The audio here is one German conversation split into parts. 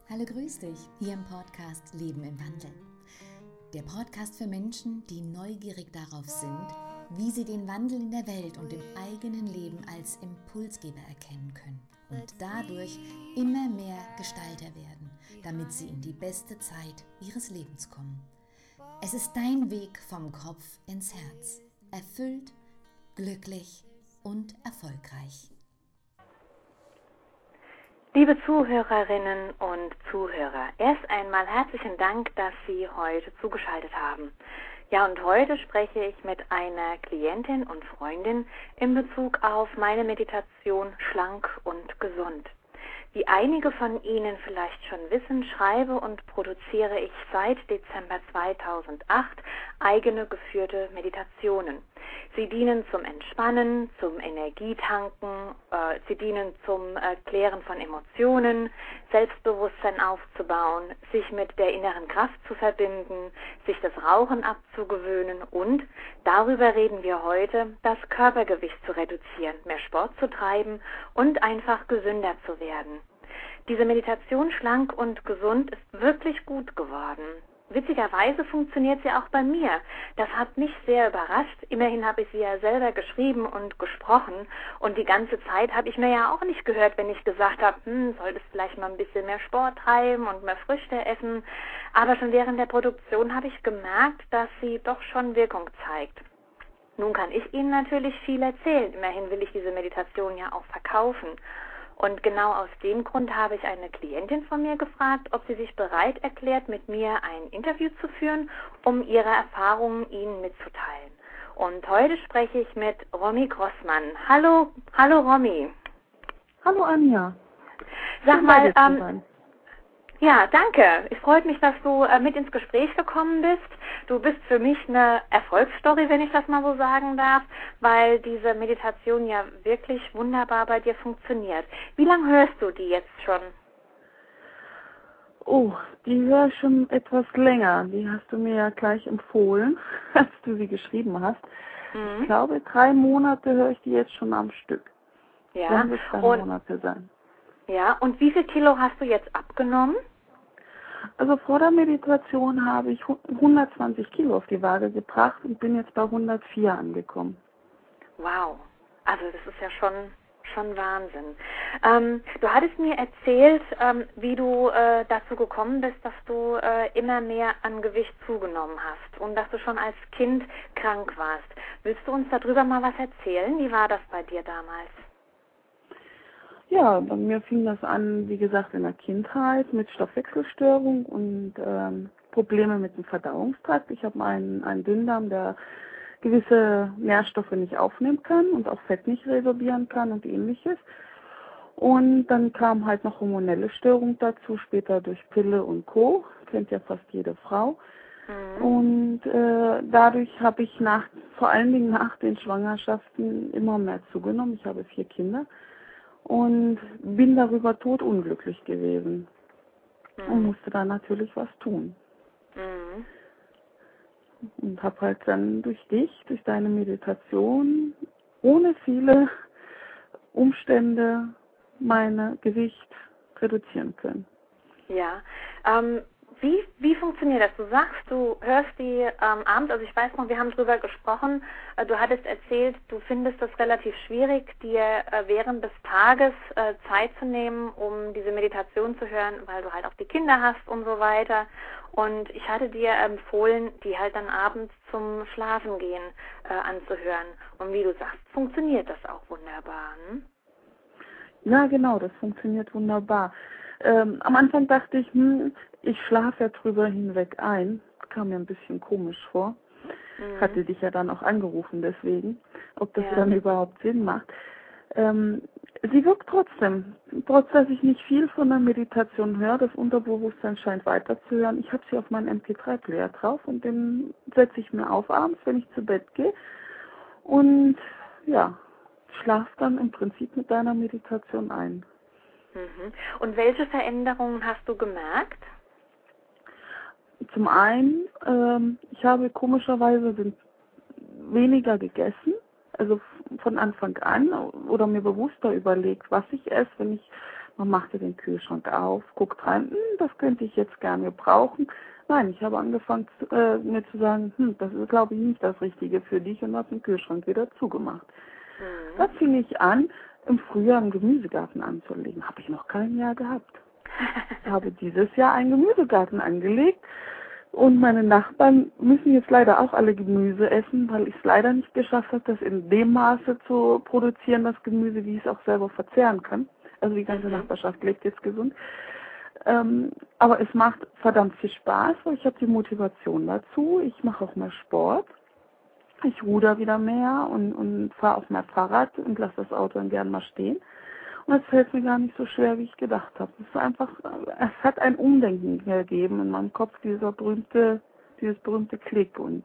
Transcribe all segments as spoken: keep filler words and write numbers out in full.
Hallo, grüß dich, hier im Podcast Leben im Wandel. Der Podcast für Menschen, die neugierig darauf sind, wie sie den Wandel in der Welt und im eigenen Leben als Impulsgeber erkennen können und dadurch immer mehr Gestalter werden, damit sie in die beste Zeit ihres Lebens kommen. Es ist dein Weg vom Kopf ins Herz, erfüllt, glücklich und erfolgreich. Liebe Zuhörerinnen und Zuhörer, erst einmal herzlichen Dank, dass Sie heute zugeschaltet haben. Ja, und heute spreche ich mit einer Klientin und Freundin in Bezug auf meine Meditation Schlank und Gesund. Wie einige von Ihnen vielleicht schon wissen, schreibe und produziere ich seit Dezember zweitausendacht eigene geführte Meditationen. Sie dienen zum Entspannen, zum Energietanken, äh, sie dienen zum äh, Klären von Emotionen, Selbstbewusstsein aufzubauen, sich mit der inneren Kraft zu verbinden, sich das Rauchen abzugewöhnen und, darüber reden wir heute, das Körpergewicht zu reduzieren, mehr Sport zu treiben und einfach gesünder zu werden. Diese Meditation Schlank und Gesund ist wirklich gut geworden. Witzigerweise funktioniert sie auch bei mir. Das hat mich sehr überrascht. Immerhin habe ich sie ja selber geschrieben und gesprochen. Und die ganze Zeit habe ich mir ja auch nicht gehört, wenn ich gesagt habe, hm, solltest vielleicht mal ein bisschen mehr Sport treiben und mehr Früchte essen. Aber schon während der Produktion habe ich gemerkt, dass sie doch schon Wirkung zeigt. Nun kann ich Ihnen natürlich viel erzählen. Immerhin will ich diese Meditation ja auch verkaufen. Und genau aus dem Grund habe ich eine Klientin von mir gefragt, ob sie sich bereit erklärt, mit mir ein Interview zu führen, um ihre Erfahrungen Ihnen mitzuteilen. Und heute spreche ich mit Romy Grossmann. Hallo, hallo Romy. Hallo Anja. Sag Schön, mal, bei dir zu ähm, sein. ja, danke. Es freut mich, dass du äh, mit ins Gespräch gekommen bist. Du bist für mich eine Erfolgsstory, wenn ich das mal so sagen darf, weil diese Meditation ja wirklich wunderbar bei dir funktioniert. Wie lange hörst du die jetzt schon? Oh, die höre ich schon etwas länger. Die hast du mir ja gleich empfohlen, als du sie geschrieben hast. Mhm. Ich glaube, drei Monate höre ich die jetzt schon am Stück. Ja. Werden es drei und, Monate sein. Ja, und wie viel Kilo hast du jetzt abgenommen? Also vor der Meditation habe ich hundertzwanzig Kilo auf die Waage gebracht und bin jetzt bei hundertvier angekommen. Wow, also das ist ja schon schon Wahnsinn. Ähm, du hattest mir erzählt, ähm, wie du äh, dazu gekommen bist, dass du äh, immer mehr an Gewicht zugenommen hast und dass du schon als Kind krank warst. Willst du uns darüber mal was erzählen? Wie war das bei dir damals? Ja, bei mir fing das an, wie gesagt, in der Kindheit mit Stoffwechselstörung und ähm, Probleme mit dem Verdauungstrakt. Ich habe einen, einen Dünndarm, der gewisse Nährstoffe nicht aufnehmen kann und auch Fett nicht resorbieren kann und ähnliches. Und dann kam halt noch hormonelle Störung dazu, später durch Pille und Co. Kennt ja fast jede Frau. Mhm. Und äh, dadurch habe ich nach, vor allen Dingen nach den Schwangerschaften immer mehr zugenommen. Ich habe vier Kinder. Und bin darüber todunglücklich gewesen Mhm. und musste da natürlich was tun. Mhm. Und habe halt dann durch dich, durch deine Meditation, ohne viele Umstände mein Gewicht reduzieren können. Ja, ähm, wie, wie funktioniert das? Du sagst, du hörst die ähm, abends, also ich weiß noch, wir haben drüber gesprochen, äh, du hattest erzählt, du findest das relativ schwierig, dir äh, während des Tages äh, Zeit zu nehmen, um diese Meditation zu hören, weil du halt auch die Kinder hast und so weiter. Und ich hatte dir empfohlen, die halt dann abends zum Schlafengehen äh, anzuhören. Und wie du sagst, funktioniert das auch wunderbar, hm? Ja, genau, das funktioniert wunderbar. Ähm, am Anfang dachte ich, hm, ich schlafe ja drüber hinweg ein. Kam mir ein bisschen komisch vor. Mhm. Hatte dich ja dann auch angerufen deswegen, ob das Ja. dann überhaupt Sinn macht. Ähm, sie wirkt trotzdem. Trotz, dass ich nicht viel von der Meditation höre, das Unterbewusstsein scheint weiterzuhören. Ich habe sie auf meinen M P drei Player drauf und den setze ich mir auf abends, wenn ich zu Bett gehe. Und ja, schlaf dann im Prinzip mit deiner Meditation ein. Mhm. Und welche Veränderungen hast du gemerkt? Zum einen, ähm, ich habe komischerweise weniger gegessen, also von Anfang an oder mir bewusster überlegt, was ich esse, wenn ich, man machte den Kühlschrank auf, guckt rein, hm, das könnte ich jetzt gerne gebrauchen. Nein, ich habe angefangen äh, mir zu sagen, hm, das ist glaube ich nicht das Richtige für dich und habe den Kühlschrank wieder zugemacht. Mhm. Da fing ich an, im Frühjahr einen Gemüsegarten anzulegen. Habe ich noch kein Jahr gehabt. Ich habe dieses Jahr einen Gemüsegarten angelegt und meine Nachbarn müssen jetzt leider auch alle Gemüse essen, weil ich es leider nicht geschafft habe, das in dem Maße zu produzieren, das Gemüse, wie ich es auch selber verzehren kann. Also die ganze mhm. Nachbarschaft lebt jetzt gesund. Ähm, aber es macht verdammt viel Spaß, weil ich habe die Motivation dazu. Ich mache auch mehr Sport. Ich ruder wieder mehr und, und fahre auch mehr Fahrrad und lasse das Auto dann gern mal stehen. Und es fällt mir gar nicht so schwer, wie ich gedacht habe. Es ist einfach, es hat ein Umdenken gegeben in meinem Kopf, dieser berühmte, dieses berühmte Klick. Und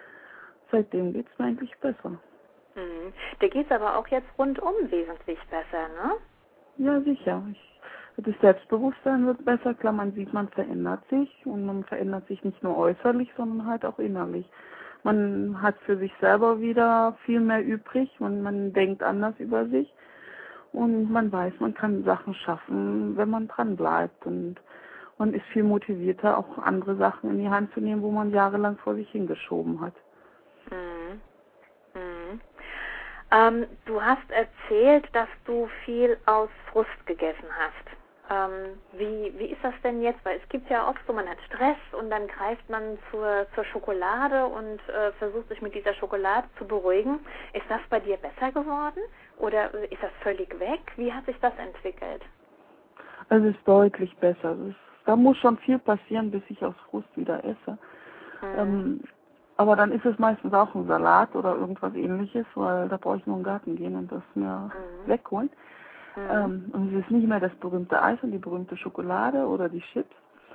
seitdem geht es mir eigentlich besser. Mhm. Dir geht es aber auch jetzt rundum wesentlich besser, ne? Ja, sicher. Ich, das Selbstbewusstsein wird besser. Klar, man sieht, man verändert sich. Und man verändert sich nicht nur äußerlich, sondern halt auch innerlich. Man hat für sich selber wieder viel mehr übrig. Man, man denkt anders über sich. Und man weiß, man kann Sachen schaffen, wenn man dran bleibt. Und man ist viel motivierter, auch andere Sachen in die Hand zu nehmen, wo man jahrelang vor sich hingeschoben hat. Mhm. Mhm. Ähm, du hast erzählt, dass du viel aus Frust gegessen hast. Ähm, wie, wie ist das denn jetzt? Weil es gibt ja oft so, man hat Stress und dann greift man zur, zur Schokolade und äh, versucht sich mit dieser Schokolade zu beruhigen. Ist das bei dir besser geworden oder ist das völlig weg? Wie hat sich das entwickelt? Also es ist deutlich besser. Es ist, da muss schon viel passieren, bis ich aus Frust wieder esse. Mhm. Ähm, aber dann ist es meistens auch ein Salat oder irgendwas ähnliches, weil da brauche ich nur in den Garten gehen und das mir mhm. wegholen. Mhm. Ähm, und es ist nicht mehr das berühmte Eis und die berühmte Schokolade oder die Chips.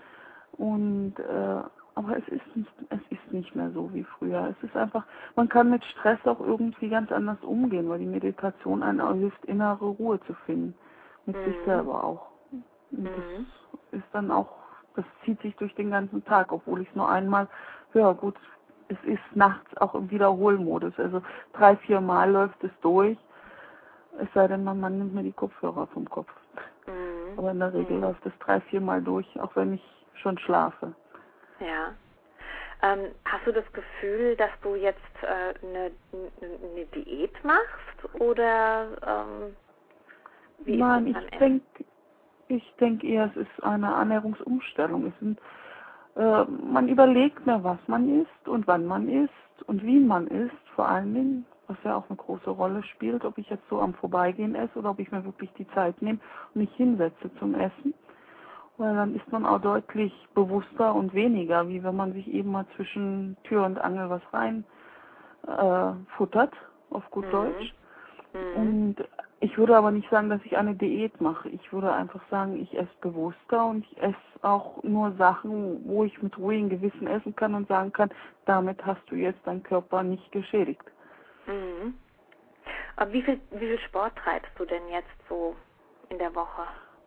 Und äh, aber es ist nicht, es ist nicht mehr so wie früher. Es ist einfach, man kann mit Stress auch irgendwie ganz anders umgehen, weil die Meditation einen hilft, innere Ruhe zu finden. Mit mhm. sich selber auch. Und mhm. das ist dann auch, das zieht sich durch den ganzen Tag, obwohl ich es nur einmal höre. Gut, es ist nachts auch im Wiederholmodus. Also drei, vier Mal läuft es durch. Es sei denn, man, man nimmt mir die Kopfhörer vom Kopf. Mhm. Aber in der Regel mhm. läuft es drei, vier Mal durch, auch wenn ich schon schlafe. Ja. Ähm, hast du das Gefühl, dass du jetzt äh, eine, eine Diät machst? Oder ähm, wie Nein, ist das ich denke ich denk eher, es ist eine Ernährungsumstellung. Es sind, äh, man überlegt mehr, was man isst und wann man isst und wie man isst, vor allen Dingen, was ja auch eine große Rolle spielt, ob ich jetzt so am Vorbeigehen esse oder ob ich mir wirklich die Zeit nehme und mich hinsetze zum Essen. Weil dann ist man auch deutlich bewusster und weniger, wie wenn man sich eben mal zwischen Tür und Angel was rein äh, futtert, auf gut mhm. Deutsch. Mhm. Und ich würde aber nicht sagen, dass ich eine Diät mache. Ich würde einfach sagen, ich esse bewusster und ich esse auch nur Sachen, wo ich mit ruhigem Gewissen essen kann und sagen kann, damit hast du jetzt deinen Körper nicht geschädigt. Mhm. Aber wie viel, wie viel Sport treibst du denn jetzt so in der Woche?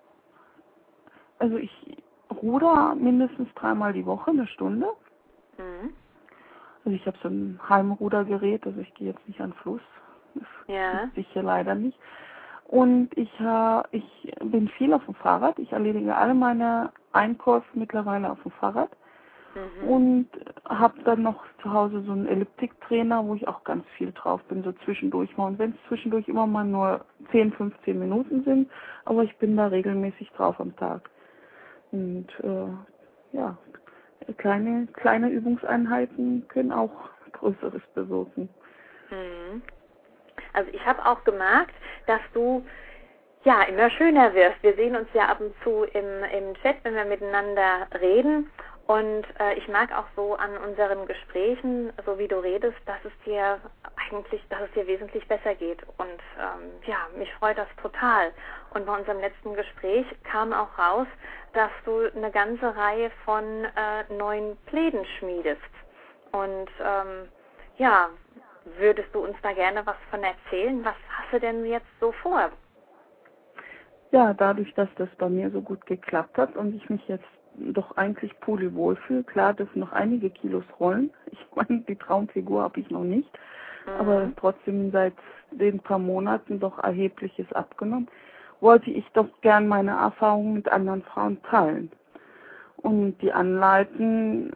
Also ich ruder mindestens dreimal die Woche, eine Stunde. Mhm. Also ich habe so ein Heimrudergerät, also ich gehe jetzt nicht an den Fluss. Das ja. gibt sicher leider nicht. Und ich, äh, ich bin viel auf dem Fahrrad. Ich erledige alle meine Einkäufe mittlerweile auf dem Fahrrad. Mhm. Und habe dann noch zu Hause so einen Elliptiktrainer, wo ich auch ganz viel drauf bin, so zwischendurch mal. Und wenn es zwischendurch immer mal nur zehn, fünfzehn Minuten sind, aber ich bin da regelmäßig drauf am Tag. Und äh, ja, kleine, kleine Übungseinheiten können auch Größeres bewirken. Mhm. Also ich habe auch gemerkt, dass du ja immer schöner wirst. Wir sehen uns ja ab und zu im, im Chat, wenn wir miteinander reden. Und äh, ich mag auch so an unseren Gesprächen, so wie du redest, dass es dir eigentlich, dass es dir wesentlich besser geht. Und ähm, ja, mich freut das total. Und bei unserem letzten Gespräch kam auch raus, dass du eine ganze Reihe von äh, neuen Plänen schmiedest. Und ähm, ja, würdest du uns da gerne was von erzählen? Was hast du denn jetzt so vor? Ja, dadurch, dass das bei mir so gut geklappt hat und ich mich jetzt doch eigentlich pudelwohl fühle, klar dürfen noch einige Kilos rollen. Ich meine, die Traumfigur habe ich noch nicht. aber trotzdem seit den paar Monaten doch erhebliches abgenommen, wollte ich doch gern meine Erfahrungen mit anderen Frauen teilen und die anleiten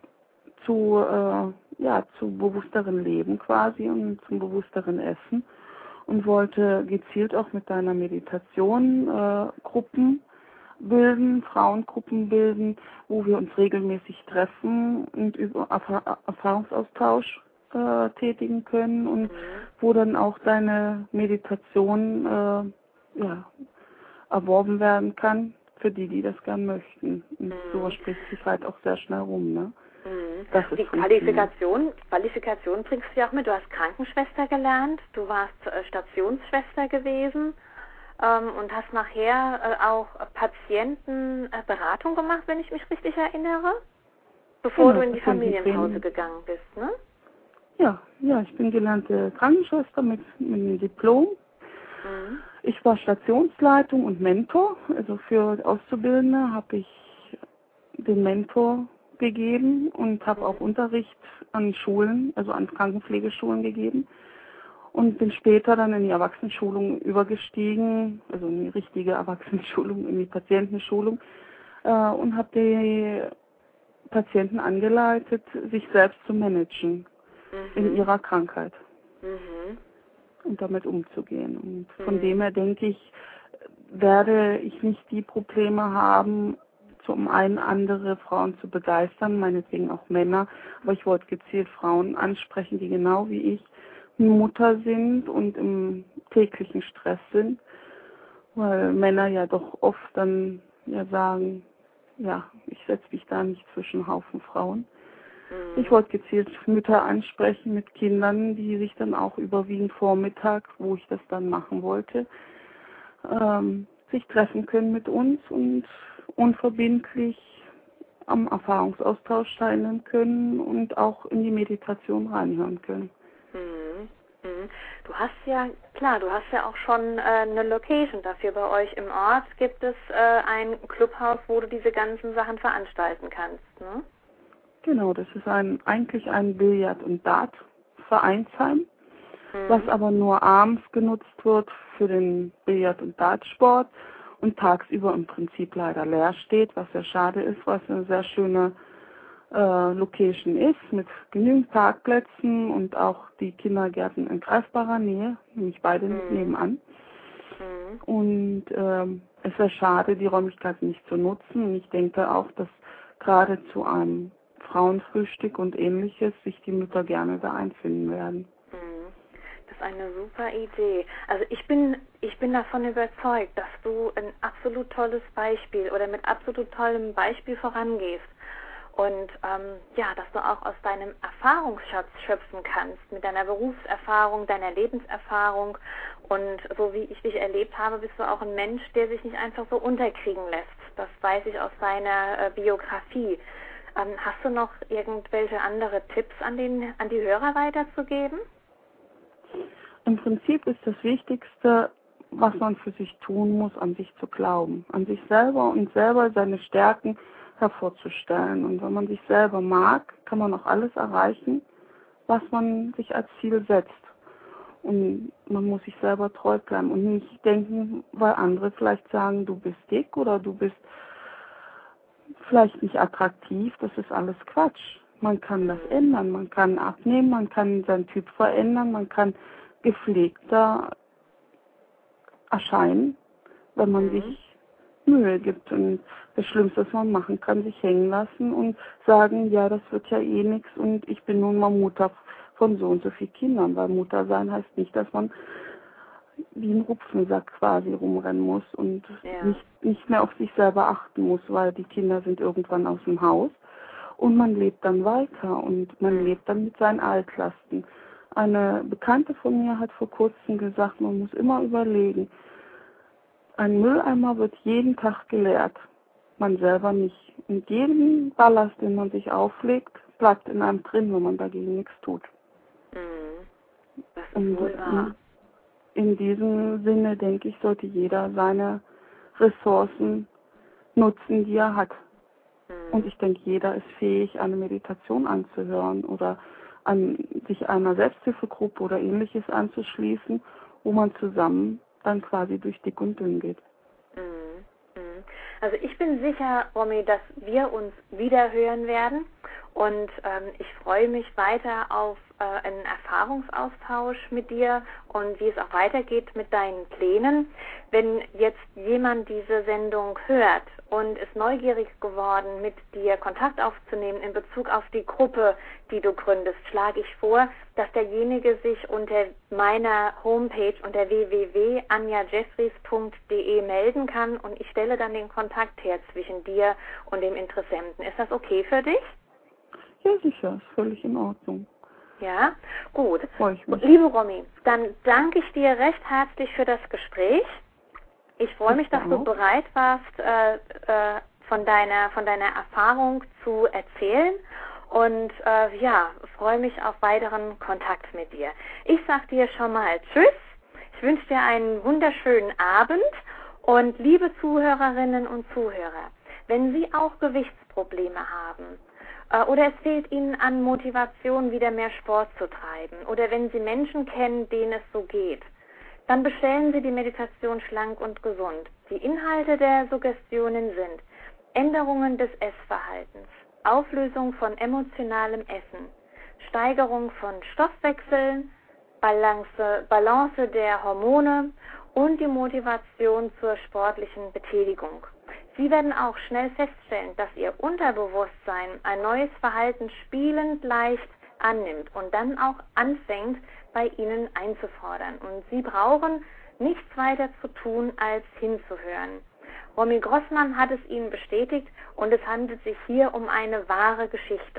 zu, äh, ja, zu bewussteren Leben quasi und zum bewussteren Essen und wollte gezielt auch mit deiner Meditation äh, Gruppen bilden, Frauengruppen bilden, wo wir uns regelmäßig treffen und über Erfahr- Erfahrungsaustausch äh, tätigen können und wo dann auch deine Meditation äh, ja, erworben werden kann für die, die das gern möchten. Und mhm. so spricht sich halt auch sehr schnell rum, ne? Mhm. Die Qualifikation, Qualifikation bringst du ja auch mit. Du hast Krankenschwester gelernt, du warst äh, Stationsschwester gewesen ähm, und hast nachher äh, auch Patientenberatung äh, gemacht, wenn ich mich richtig erinnere, bevor genau, du in die Familienpause gegangen bist, ne? Ja, ja, ich bin gelernte Krankenschwester mit, mit einem Diplom. Mhm. Ich war Stationsleitung und Mentor, also für Auszubildende habe ich den Mentor gegeben und habe mhm. auch Unterricht an Schulen, also an Krankenpflegeschulen gegeben und bin später dann in die Erwachsenenschulung übergestiegen, also in die richtige Erwachsenenschulung, in die Patientenschulung äh, und habe die Patienten angeleitet, sich selbst zu managen mhm. in ihrer Krankheit mhm. und damit umzugehen. Und von mhm. dem her denke ich, werde ich nicht die Probleme haben, zum einen andere Frauen zu begeistern, meinetwegen auch Männer, aber ich wollte gezielt Frauen ansprechen, die genau wie ich Mutter sind und im täglichen Stress sind, weil Männer ja doch oft dann ja sagen, ja, ich setze mich da nicht zwischen Haufen Frauen. Mhm. Ich wollte gezielt Mütter ansprechen mit Kindern, die sich dann auch überwiegend Vormittag, wo ich das dann machen wollte, ähm, sich treffen können mit uns und unverbindlich am Erfahrungsaustausch teilnehmen können und auch in die Meditation reinhören können. Mhm. Mhm. Du hast ja, klar, du hast ja auch schon äh, eine Location dafür. Bei euch im Ort gibt es äh, ein Clubhaus, wo du diese ganzen Sachen veranstalten kannst, ne? Genau, das ist ein eigentlich ein Billard- und Dart-Vereinsheim, mhm. was aber nur abends genutzt wird für den Billard- und Dartsport und tagsüber im Prinzip leider leer steht, was sehr schade ist, was eine sehr schöne äh, Location ist, mit genügend Parkplätzen und auch die Kindergärten in greifbarer Nähe, nämlich beide mhm. nebenan. Mhm. Und ähm, es wäre schade, die Räumlichkeiten nicht zu nutzen. Und ich denke auch, dass gerade zu einem Frauenfrühstück und ähnliches sich die Mütter gerne da einfinden werden. Das ist eine super Idee. Also ich bin, ich bin davon überzeugt, dass du ein absolut tolles Beispiel oder mit absolut tollem Beispiel vorangehst. Und ähm, ja, dass du auch aus deinem Erfahrungsschatz schöpfen kannst, mit deiner Berufserfahrung, deiner Lebenserfahrung. Und so wie ich dich erlebt habe, bist du auch ein Mensch, der sich nicht einfach so unterkriegen lässt. Das weiß ich aus deiner äh, Biografie. Ähm, hast du noch irgendwelche andere Tipps an, den, an die Hörer weiterzugeben? Im Prinzip ist das Wichtigste, was man für sich tun muss, an sich zu glauben. An sich selber und selber seine Stärken hervorzustellen. Und wenn man sich selber mag, kann man auch alles erreichen, was man sich als Ziel setzt. Und man muss sich selber treu bleiben und nicht denken, weil andere vielleicht sagen, du bist dick oder du bist vielleicht nicht attraktiv. Das ist alles Quatsch. Man kann das ändern, man kann abnehmen, man kann seinen Typ verändern, man kann gepflegter erscheinen, wenn man mhm. sich Mühe gibt. Und das Schlimmste, was man machen kann, sich hängen lassen und sagen, ja, das wird ja eh nichts und ich bin nun mal Mutter von so und so vielen Kindern. Weil Mutter sein heißt nicht, dass man wie ein Rupfensack quasi rumrennen muss und ja. nicht, nicht mehr auf sich selber achten muss, weil die Kinder sind irgendwann aus dem Haus und man lebt dann weiter und man mhm. lebt dann mit seinen Altlasten. Eine Bekannte von mir hat vor kurzem gesagt, man muss immer überlegen, ein Mülleimer wird jeden Tag geleert, man selber nicht. Und jeden Ballast, den man sich auflegt, bleibt in einem drin, wenn man dagegen nichts tut. Mhm. Das ist Und wohl wahr. In, in diesem Sinne, denke ich, sollte jeder seine Ressourcen nutzen, die er hat. Mhm. Und ich denke, jeder ist fähig, eine Meditation anzuhören oder an sich einer Selbsthilfegruppe oder ähnliches anzuschließen, wo man zusammen dann quasi durch dick und dünn geht. Also ich bin sicher, Romy, dass wir uns wieder hören werden und ähm, ich freue mich weiter auf äh, einen Erfahrungsaustausch mit dir und wie es auch weitergeht mit deinen Plänen. Wenn jetzt jemand diese Sendung hört und ist neugierig geworden, mit dir Kontakt aufzunehmen in Bezug auf die Gruppe, die du gründest, schlage ich vor, dass derjenige sich unter meiner Homepage unter w w w punkt anja jeffries punkt d e melden kann und ich stelle dann den Kontakt her zwischen dir und dem Interessenten. Ist das okay für dich? Ja, sicher, ist völlig in Ordnung. Ja, gut. Freue ich mich. Liebe Romy, dann danke ich dir recht herzlich für das Gespräch. Ich freue mich, dass du bereit warst, äh, äh, von deiner, von deiner Erfahrung zu erzählen und äh, ja, freue mich auf weiteren Kontakt mit dir. Ich sage dir schon mal Tschüss, ich wünsche dir einen wunderschönen Abend und liebe Zuhörerinnen und Zuhörer, wenn Sie auch Gewichtsprobleme haben äh, oder es fehlt Ihnen an Motivation, wieder mehr Sport zu treiben oder wenn Sie Menschen kennen, denen es so geht, dann bestellen Sie die Meditation Schlank und Gesund. Die Inhalte der Suggestionen sind Änderungen des Essverhaltens, Auflösung von emotionalem Essen, Steigerung von Stoffwechseln, Balance, Balance der Hormone und die Motivation zur sportlichen Betätigung. Sie werden auch schnell feststellen, dass Ihr Unterbewusstsein ein neues Verhalten spielend leicht annimmt und dann auch anfängt, bei Ihnen einzufordern. Und Sie brauchen nichts weiter zu tun, als hinzuhören. Romy Grossmann hat es Ihnen bestätigt und es handelt sich hier um eine wahre Geschichte.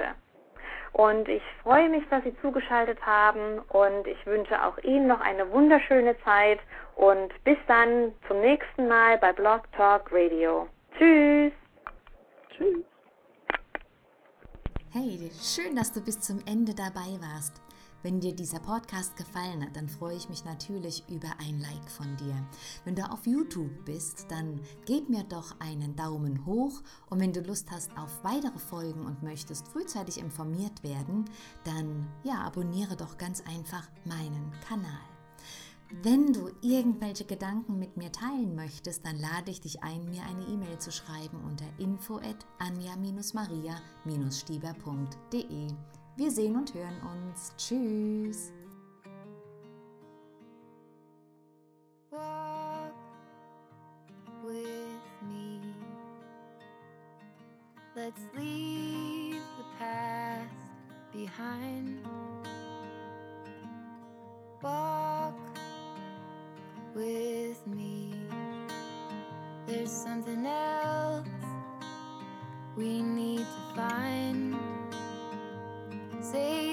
Und ich freue mich, dass Sie zugeschaltet haben und ich wünsche auch Ihnen noch eine wunderschöne Zeit und bis dann zum nächsten Mal bei Blog Talk Radio. Tschüss! Tschüss! Hey, schön, dass du bis zum Ende dabei warst. Wenn dir dieser Podcast gefallen hat, dann freue ich mich natürlich über ein Like von dir. Wenn du auf YouTube bist, dann gib mir doch einen Daumen hoch und wenn du Lust hast auf weitere Folgen und möchtest frühzeitig informiert werden, dann ja, abonniere doch ganz einfach meinen Kanal. Wenn du irgendwelche Gedanken mit mir teilen möchtest, dann lade ich dich ein, mir eine E-Mail zu schreiben unter info at anja maria stieber punkt de. Wir sehen und hören uns. Tschüss. Walk with me. Let's leave the past behind. Walk with me. There's something else we need to find. Say